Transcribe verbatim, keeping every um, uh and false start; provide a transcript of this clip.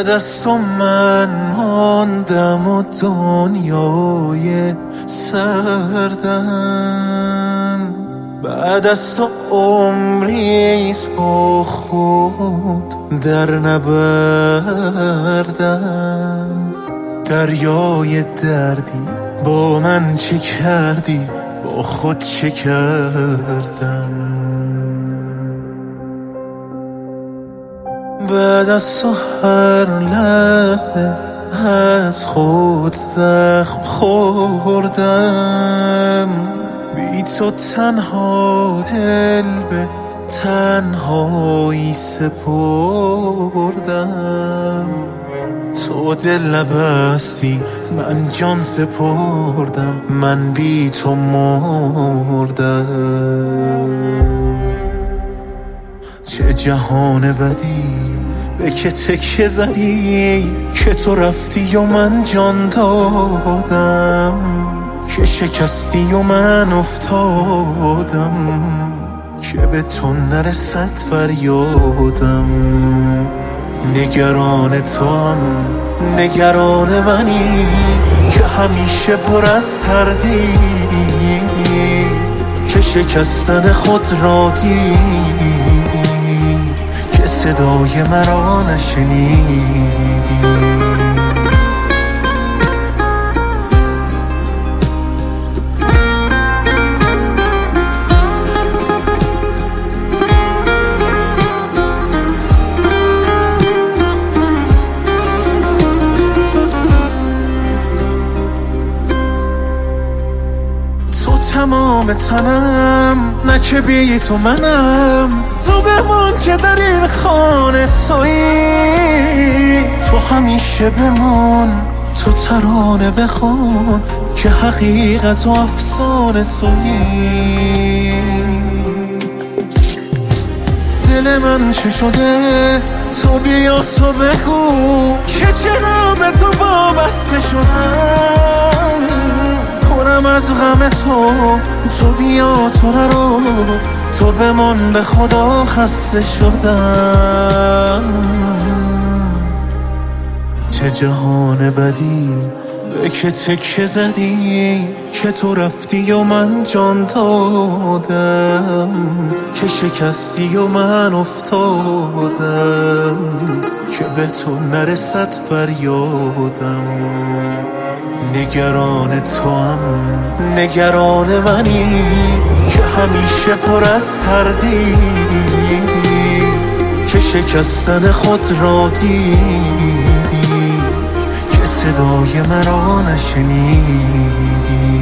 بعد از تو من ماندم و دنیای سردم، بعد از تو عمریست با خود در نبردم. دریای دردی با من چه کردی، با خود چه کردم. بعد از تو هر لحظه از خود زخم خوردم، بی تو تنها دل به تنهایی سپردم. تو دل نبستی من جان سپردم، من بی تو مردم. چه جهان بدی به که تکه زدی، که تو رفتی و من جان دادم، که شکستی و من افتادم، که به تو نرسد فریادم. نگران توام، نگران منی که همیشه پر از تردیدی، که شکستن خود را دیدی، که صدای مرا نشنیدی. تمام تنم نه که بی تو منم، تو بمون که در این خانه تویی، تو همیشه بمون، تو ترانه بخون که حقیقت و افسانه تویی. دل من چه شده تو بیا تو بگو که چرا به تو وابسته شدم. پرم از غم تو، تو بیا تو نرو، تو بمان به خدا خسته شدم. چه جهان بدی به که تکه زدی، که تو رفتی و من جان دادم، که شکستی و من افتادم، که به تو نرسد فریادم. نگران توام، نگران منی که همیشه پر از تردیدی، که شکستن خود را دیدی، که صدای مرا نشنیدی.